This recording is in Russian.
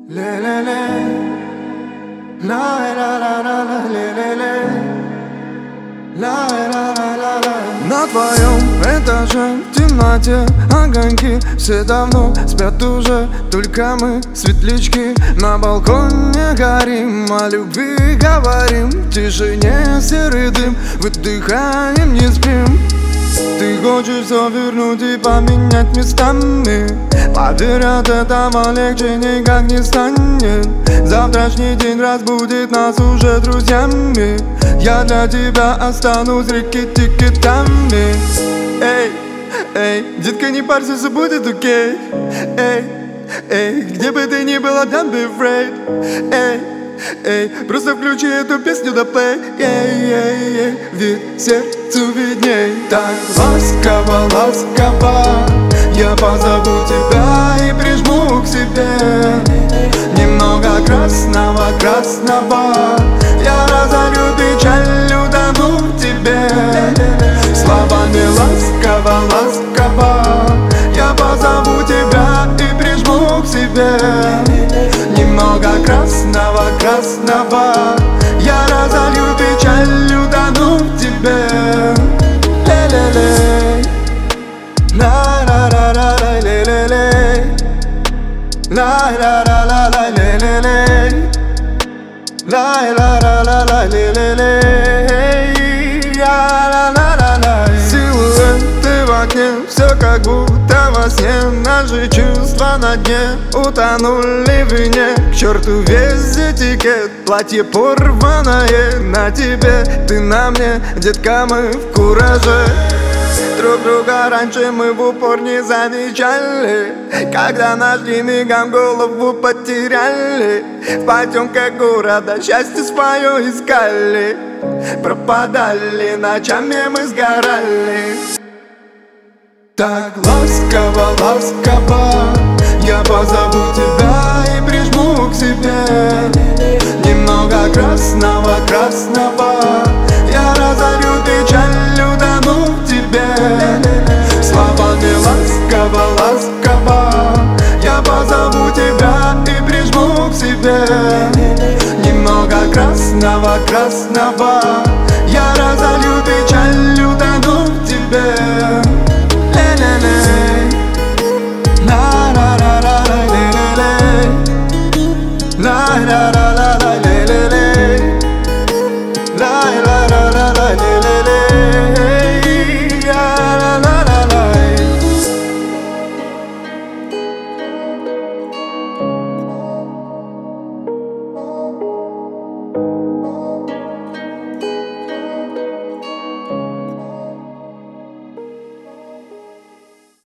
Ле-ле-ле, ла-ла-ла-ла-ла, ле-ле-ле, ла-ла-ла-ла-ла. На твоем этаже в темноте огоньки, все давно спят уже, только мы светлячки. На балконе горим, о любви говорим, в тишине серый дым, выдыхаем, не спим. Ты хочешь все вернуть и поменять местами. Поверь, от этого легче никак не станет. Завтрашний день разбудит нас уже друзьями. Я для тебя останусь рикки-тикки-тами. Эй, эй, детка, не парься, все будет окей. Эй, эй, где бы ты ни была, don't be afraid. Эй, эй, просто включи эту песню до плей. Эй, эй, эй, ведь сердцу видней. Так ласково, ласково я позову тебя и прижму к себе. Немного красного, красного, я разорю печаль, утону в тебе. Словами ласково, ласково я позову тебя и прижму к себе. Немного красного, красного, я разолью печаль, утону в тебе. Ле-ле-ле, ла-ла-ла-ла, ле-ле-ле, ла-ла-ла-ла, ле-ле-ле, ла-ла-ла-ла, ле-ле-ле, ла-ла-ла-ла. Силуэты в окне, все как будто во сне. Наши чувства на дне утонули в вине. К черту весь этикет, платье порванное на тебе, ты на мне, детка, мы в кураже. Друг друга раньше мы в упор не замечали. Когда нашли, мигом голову потеряли. В потемках города счастье свое искали. Пропадали, ночами мы сгорали. Так ласково, ласково я позову тебя и прижму к себе. Немного красного, красного, я разорю печаль, утону в тебе. Словами ласково, ласково я позову тебя и прижму к себе. Немного красного, красного,